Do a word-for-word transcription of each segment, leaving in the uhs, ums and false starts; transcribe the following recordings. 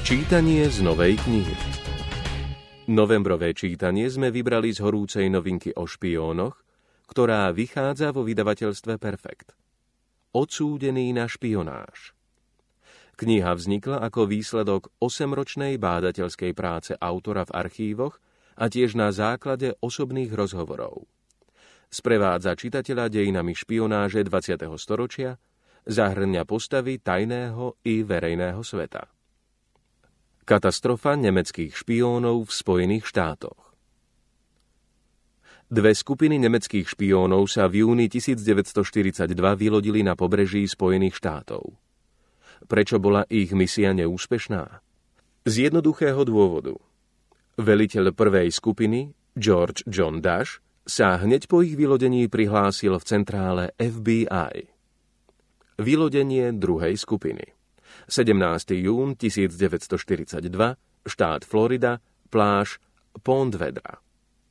Čítanie z novej knihy. Novembrové čítanie sme vybrali z horúcej novinky o špiónoch, ktorá vychádza vo vydavateľstve Perfekt. Odsúdený na špionáž. Kniha vznikla ako výsledok osemročnej bádateľskej práce autora v archívoch a tiež na základe osobných rozhovorov. Sprevádza čitateľa dejinami špionáže dvadsiateho storočia, zahŕňa postavy tajného i verejného sveta. Katastrofa nemeckých špiónov v Spojených štátoch. Dve skupiny nemeckých špiónov sa v júni devätnásťstoštyridsaťdva vylodili na pobreží Spojených štátov. Prečo bola ich misia neúspešná? Z jednoduchého dôvodu. Veliteľ prvej skupiny, George John Dash, sa hneď po ich vylodení prihlásil v centrále ef bí aj. Vylodenie druhej skupiny. sedemnásteho júna devätnásťstoštyridsaťdva, štát Florida, pláž Pond Vedra.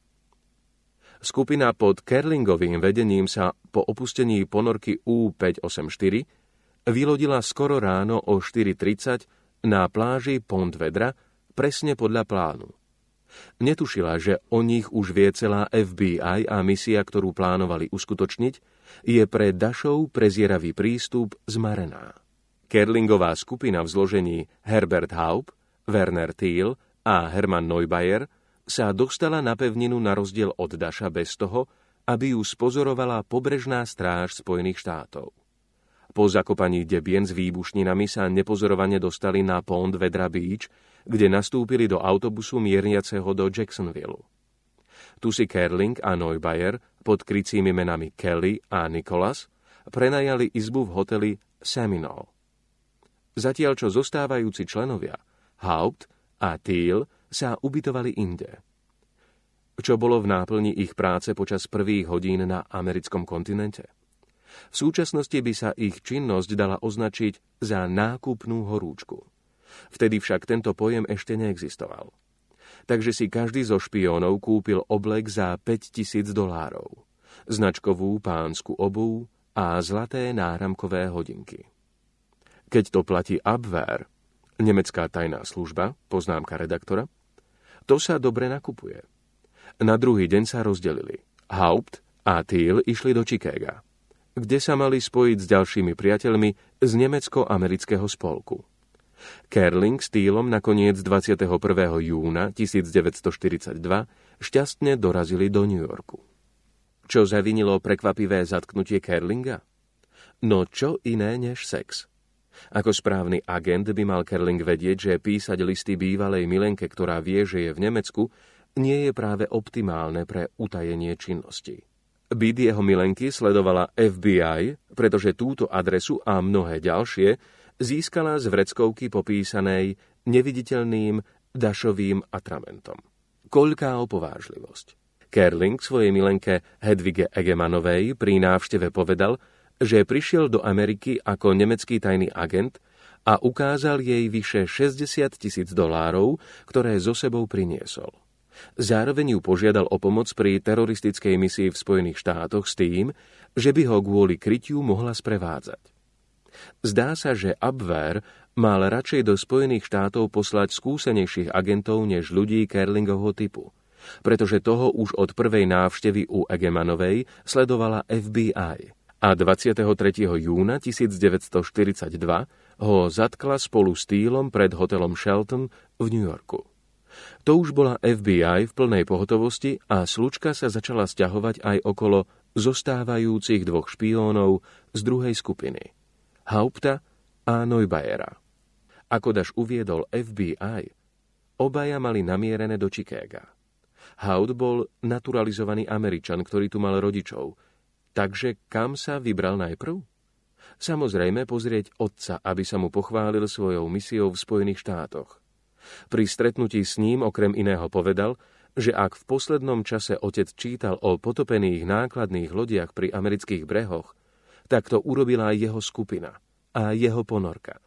Skupina pod Kerlingovým vedením sa po opustení ponorky ú päťstoosemdesiatštyri vylodila skoro ráno o štyri tridsať na pláži Pond Vedra presne podľa plánu. Netušila, že o nich už vie celá ef bí aj a misia, ktorú plánovali uskutočniť, je pre Dashov prezieravý prístup zmarená. Kerlingová skupina v zložení Herbert Haupt, Werner Thiel a Hermann Neubayer sa dostala na pevninu na rozdiel od Dasha bez toho, aby ju spozorovala pobrežná stráž Spojených štátov. Po zakopaní debien s výbušninami sa nepozorovane dostali na Pond Vedra Beach, kde nastúpili do autobusu mierniaceho do Jacksonville. Tu si Kerling a Neubayer pod krycími menami Kelly a Nicholas prenajali izbu v hoteli Seminole. Zatiaľ čo zostávajúci členovia Haupt a Thiel sa ubytovali inde. Čo bolo v náplni ich práce počas prvých hodín na americkom kontinente? V súčasnosti by sa ich činnosť dala označiť za nákupnú horúčku. Vtedy však tento pojem ešte neexistoval. Takže si každý zo špiónov kúpil oblek za päťtisíc dolárov, značkovú pánsku obuv a zlaté náramkové hodinky. Keď to platí Abwehr, nemecká tajná služba, poznámka redaktora, to sa dobre nakupuje. Na druhý deň sa rozdelili. Haupt a Thiel išli do Chicaga, kde sa mali spojiť s ďalšími priateľmi z nemecko-amerického spolku. Kerling s Thielom nakoniec dvadsiateho prvého júna devätnásťstoštyridsaťdva šťastne dorazili do New Yorku. Čo zavinilo prekvapivé zatknutie Kerlinga? No čo iné než sex? Ako správny agent by mal Kerling vedieť, že písať listy bývalej milenke, ktorá vie, že je v Nemecku, nie je práve optimálne pre utajenie činnosti. Byt jeho milenky sledovala ef bí aj, pretože túto adresu a mnohé ďalšie získala z vreckovky popísanej neviditeľným Dashovým atramentom. Koľká opovážlivosť. Kerling svojej milenke Hedvige Egemanovej pri návšteve povedal, že prišiel do Ameriky ako nemecký tajný agent a ukázal jej vyše šesťdesiat tisíc dolárov, ktoré so sebou priniesol. Zároveň ju požiadal o pomoc pri teroristickej misii v Spojených štátoch s tým, že by ho kvôli krytiu mohla sprevádzať. Zdá sa, že Abwehr mal radšej do Spojených štátov poslať skúsenejších agentov než ľudí Kerlingovho typu, pretože toho už od prvej návštevy u Egemanovej sledovala ef bí aj. A dvadsiateho tretieho júna devätnásťstoštyridsaťdva ho zatkla spolu s Thielom pred hotelom Shelton v New Yorku. To už bola ef bí aj v plnej pohotovosti a slučka sa začala sťahovať aj okolo zostávajúcich dvoch špiónov z druhej skupiny, Haupta a Neubayera. Ako Dash uviedol ef bí aj, obaja mali namierené do Chicaga. Haupt bol naturalizovaný Američan, ktorý tu mal rodičov. Takže kam sa vybral najprv? Samozrejme pozrieť otca, aby sa mu pochválil svojou misiou v Spojených štátoch. Pri stretnutí s ním okrem iného povedal, že ak v poslednom čase otec čítal o potopených nákladných lodiach pri amerických brehoch, tak to urobila aj jeho skupina a jeho ponorka.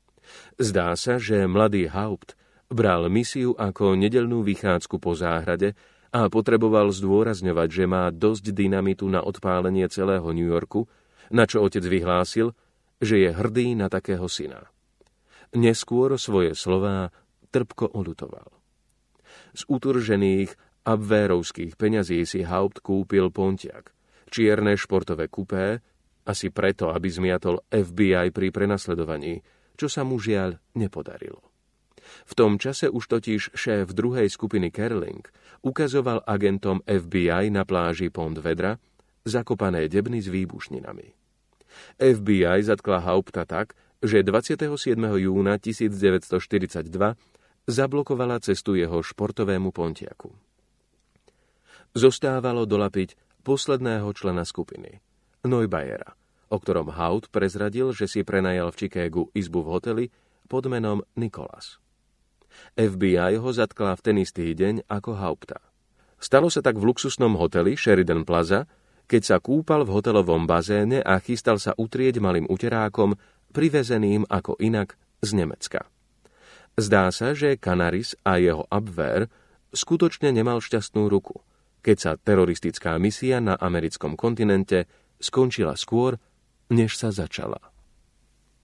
Zdá sa, že mladý Haupt bral misiu ako nedeľnú vychádzku po záhrade a potreboval zdôrazňovať, že má dosť dynamitu na odpálenie celého New Yorku, na čo otec vyhlásil, že je hrdý na takého syna. neskôr svoje slová trpko oľutoval. Z utržených abvérovských peňazí si Haupt kúpil Pontiac, čierne športové kupé, asi preto, aby zmiatol ef bí aj pri prenasledovaní, čo sa mu žiaľ nepodarilo. V tom čase už totiž šéf druhej skupiny Kerling ukazoval agentom ef bí aj na pláži Pont Vedra zakopané debny s výbušninami. ef bí aj zatkla Haupta tak, že dvadsiateho siedmeho júna tisícdeväťstoštyridsaťdva zablokovala cestu jeho športovému Pontiacu. Zostávalo dolapiť posledného člena skupiny, Neubayera, o ktorom Haupt prezradil, že si prenajal v Chicagu izbu v hoteli pod menom Nicholas. ef bí aj ho zatkla v ten istý deň ako Haupta. Stalo sa tak v luxusnom hoteli Sheridan Plaza, keď sa kúpal v hotelovom bazéne a chystal sa utrieť malým uterákom, privezeným ako inak z Nemecka. Zdá sa, že Canaris a jeho Abwehr skutočne nemal šťastnú ruku, keď sa teroristická misia na americkom kontinente skončila skôr, než sa začala.